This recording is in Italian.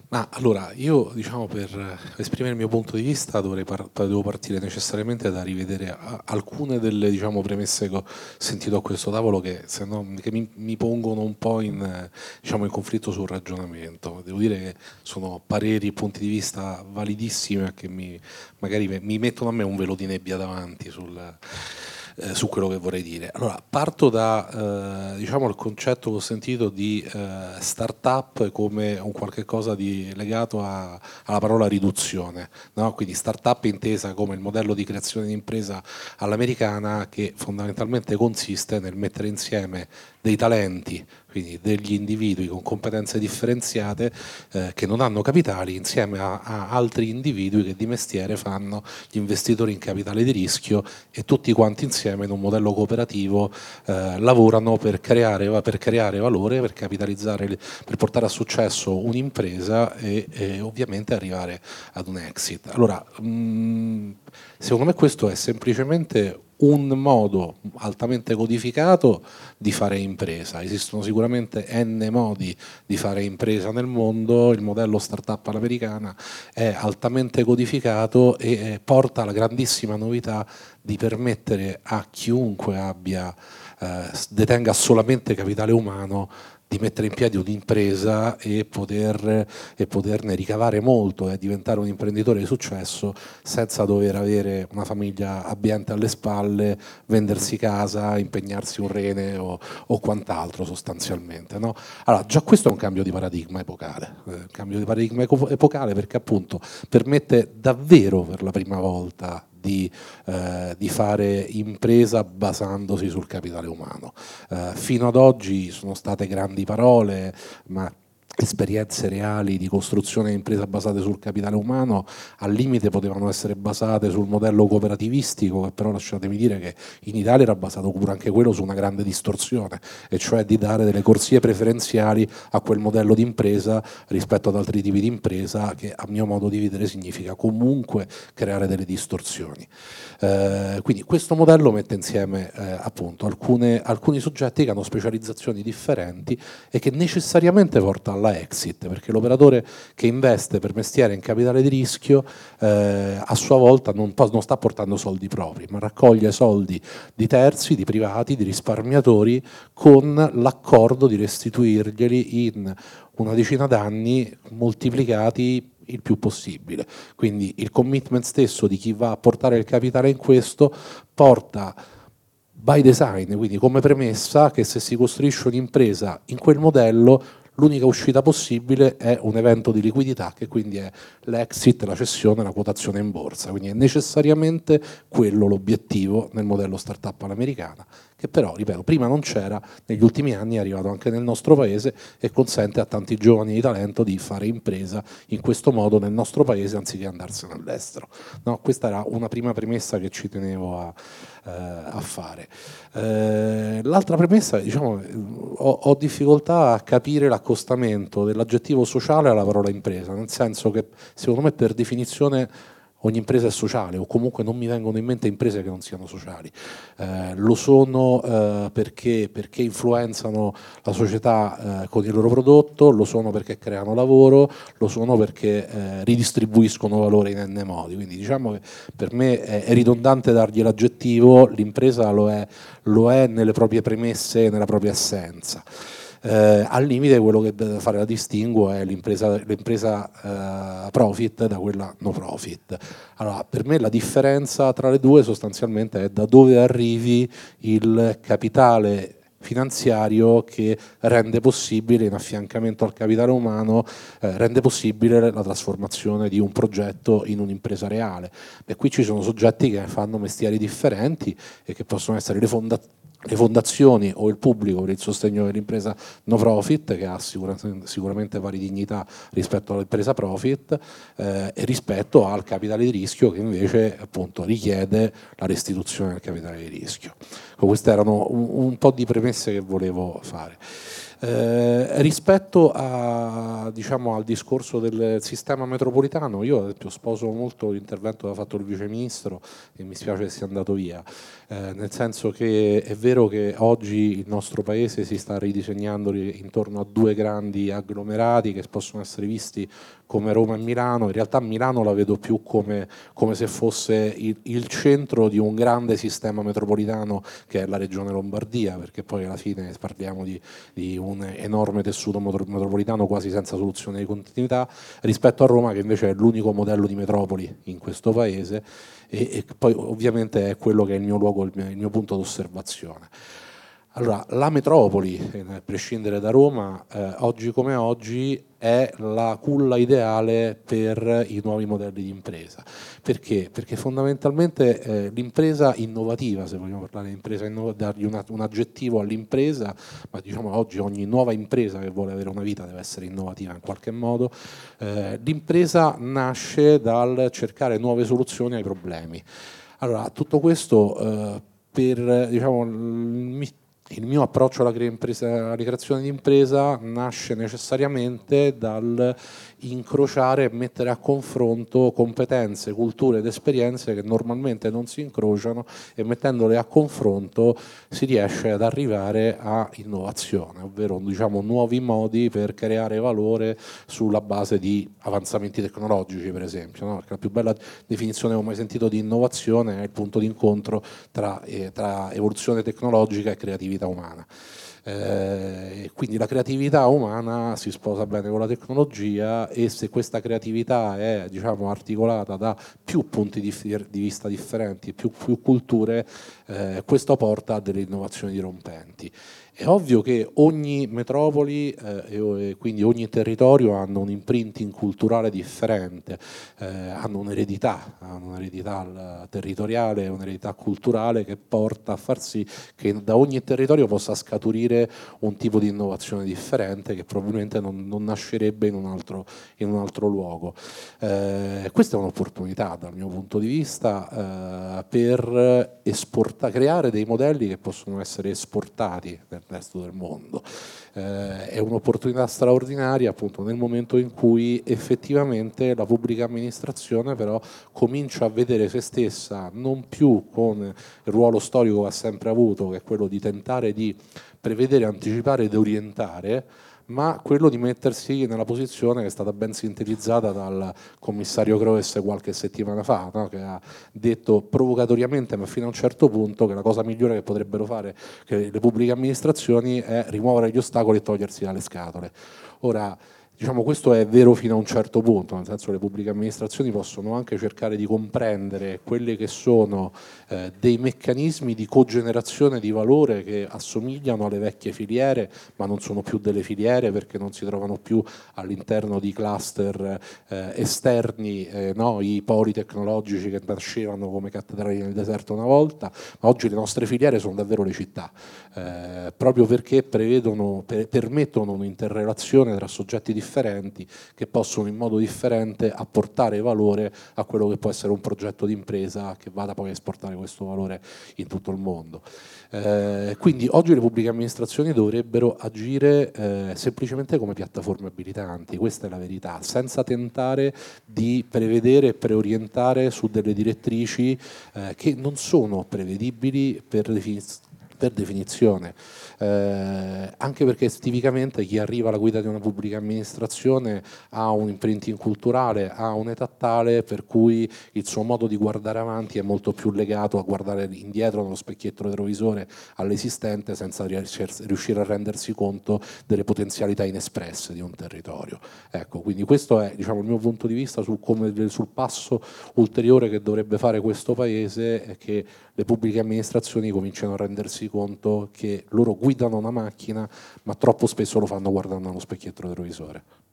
Ma allora, io diciamo per esprimere il mio punto di vista devo partire necessariamente da rivedere alcune delle diciamo, premesse che ho sentito a questo tavolo che, se no, che mi pongono un po' diciamo, in conflitto sul ragionamento. Devo dire che sono pareri e punti di vista validissimi e che magari mi mettono a me un velo di nebbia davanti su quello che vorrei dire. Allora, parto da diciamo, il concetto che ho sentito di start-up come un qualche cosa di legato alla parola riduzione, no? Quindi start-up intesa come il modello di creazione di impresa all'americana che fondamentalmente consiste nel mettere insieme dei talenti, quindi degli individui con competenze differenziate che non hanno capitali insieme a altri individui che di mestiere fanno gli investitori in capitale di rischio e tutti quanti insieme in un modello cooperativo lavorano per creare valore, per capitalizzare, per portare a successo un'impresa e ovviamente arrivare ad un exit. Allora, secondo me questo è semplicemente un modo altamente codificato di fare impresa. Esistono sicuramente n modi di fare impresa nel mondo, il modello startup all'americana è altamente codificato e porta alla grandissima novità di permettere a chiunque detenga solamente capitale umano di mettere in piedi un'impresa e poterne ricavare molto e diventare un imprenditore di successo senza dover avere una famiglia abbiente alle spalle, vendersi casa, impegnarsi un rene o quant'altro sostanzialmente. No? Allora, già questo è un cambio di paradigma epocale, epocale perché appunto permette davvero per la prima volta di fare impresa basandosi sul capitale umano. Fino ad oggi sono state grandi parole, ma esperienze reali di costruzione di impresa basate sul capitale umano al limite potevano essere basate sul modello cooperativistico, che però lasciatemi dire che in Italia era basato pure anche quello su una grande distorsione, e cioè di dare delle corsie preferenziali a quel modello di impresa rispetto ad altri tipi di impresa, che a mio modo di vedere significa comunque creare delle distorsioni. Quindi questo modello mette insieme appunto alcuni soggetti che hanno specializzazioni differenti e che necessariamente porta alla exit, perché l'operatore che investe per mestiere in capitale di rischio a sua volta non sta portando soldi propri, ma raccoglie soldi di terzi, di privati, di risparmiatori, con l'accordo di restituirglieli in una decina d'anni moltiplicati il più possibile. Quindi il commitment stesso di chi va a portare il capitale in questo porta by design, quindi come premessa, che se si costruisce un'impresa in quel modello l'unica uscita possibile è un evento di liquidità, che quindi è l'exit, la cessione, la quotazione in borsa. Quindi è necessariamente quello l'obiettivo nel modello startup all'americana, che però, ripeto, prima non c'era, negli ultimi anni è arrivato anche nel nostro paese e consente a tanti giovani di talento di fare impresa in questo modo nel nostro paese anziché andarsene all'estero. No, questa era una prima premessa che ci tenevo a fare. L'altra premessa, diciamo, ho difficoltà a capire l'accostamento dell'aggettivo sociale alla parola impresa, nel senso che secondo me per definizione ogni impresa è sociale, o comunque non mi vengono in mente imprese che non siano sociali. Lo sono perché influenzano la società con il loro prodotto, lo sono perché creano lavoro, lo sono perché ridistribuiscono valore in n modi. Quindi diciamo che per me è ridondante dargli l'aggettivo, l'impresa lo è nelle proprie premesse e nella propria essenza. Al limite quello che deve fare la distinguo è l'impresa profit da quella no profit. Allora, per me la differenza tra le due sostanzialmente è da dove arrivi il capitale finanziario che rende possibile, in affiancamento al capitale umano, rende possibile la trasformazione di un progetto in un'impresa reale. E qui ci sono soggetti che fanno mestieri differenti e che possono essere le fondazioni o il pubblico per il sostegno dell'impresa no profit, che ha sicuramente pari dignità rispetto all'impresa profit, e rispetto al capitale di rischio, che invece appunto richiede la restituzione del capitale di rischio. Queste erano un po' di premesse che volevo fare. Rispetto diciamo, al discorso del sistema metropolitano, io ad esempio sposo molto l'intervento che ha fatto il Vice Ministro e mi spiace che sia andato via, nel senso che è vero che oggi il nostro Paese si sta ridisegnando intorno a due grandi agglomerati che possono essere visti come Roma e Milano. In realtà Milano la vedo più come se fosse il centro di un grande sistema metropolitano che è la regione Lombardia, perché poi alla fine parliamo di un enorme tessuto metropolitano quasi senza soluzione di continuità, rispetto a Roma che invece è l'unico modello di metropoli in questo paese, e poi ovviamente è quello che è il mio luogo, il mio punto d'osservazione. Allora, la metropoli, a prescindere da Roma, oggi come oggi è la culla ideale per i nuovi modelli di impresa. Perché? Perché fondamentalmente l'impresa innovativa, se vogliamo parlare di impresa, dargli un aggettivo all'impresa, ma diciamo oggi ogni nuova impresa che vuole avere una vita deve essere innovativa in qualche modo, l'impresa nasce dal cercare nuove soluzioni ai problemi. Allora, tutto questo per diciamo, il mio approccio alla creazione di impresa nasce necessariamente dal incrociare e mettere a confronto competenze, culture ed esperienze che normalmente non si incrociano, e mettendole a confronto si riesce ad arrivare a innovazione, ovvero diciamo, nuovi modi per creare valore sulla base di avanzamenti tecnologici, per esempio, no? Perché la più bella definizione che ho mai sentito di innovazione è il punto d'incontro tra evoluzione tecnologica e creatività umana. Quindi la creatività umana si sposa bene con la tecnologia, e se questa creatività è diciamo, articolata da più punti di vista differenti, più culture, questo porta a delle innovazioni dirompenti. È ovvio che ogni metropoli e quindi ogni territorio hanno un imprinting culturale differente, hanno un'eredità territoriale, un'eredità culturale che porta a far sì che da ogni territorio possa scaturire un tipo di innovazione differente che probabilmente non nascerebbe in un altro luogo. Questa è un'opportunità dal mio punto di vista per creare dei modelli che possono essere esportati nel resto del mondo. È un'opportunità straordinaria appunto nel momento in cui effettivamente la pubblica amministrazione però comincia a vedere se stessa non più con il ruolo storico che ha sempre avuto, che è quello di tentare di prevedere, anticipare ed orientare, ma quello di mettersi nella posizione che è stata ben sintetizzata dal commissario Kroes qualche settimana fa, no? Che ha detto provocatoriamente, ma fino a un certo punto, che la cosa migliore che potrebbero fare che le pubbliche amministrazioni è rimuovere gli ostacoli e togliersi dalle scatole. Ora, diciamo, questo è vero fino a un certo punto, nel senso che le pubbliche amministrazioni possono anche cercare di comprendere quelli che sono dei meccanismi di cogenerazione di valore che assomigliano alle vecchie filiere, ma non sono più delle filiere perché non si trovano più all'interno di cluster esterni, no? I poli tecnologici che nascevano come cattedrali nel deserto una volta, ma oggi le nostre filiere sono davvero le città, proprio perché permettono un'interrelazione tra soggetti differenti che possono in modo differente apportare valore a quello che può essere un progetto di impresa che vada poi a esportare questo valore in tutto il mondo. Quindi oggi le pubbliche amministrazioni dovrebbero agire semplicemente come piattaforme abilitanti, questa è la verità, senza tentare di prevedere e preorientare su delle direttrici che non sono prevedibili per definizione, anche perché tipicamente chi arriva alla guida di una pubblica amministrazione ha un imprinting culturale, ha un'età tale per cui il suo modo di guardare avanti è molto più legato a guardare indietro nello specchietto retrovisore all'esistente, senza riuscire a rendersi conto delle potenzialità inespresse di un territorio. Ecco, quindi questo è diciamo, il mio punto di vista sul passo ulteriore che dovrebbe fare questo Paese, è che le pubbliche amministrazioni cominciano a rendersi conto che loro guidano una macchina, ma troppo spesso lo fanno guardando allo specchietto retrovisore.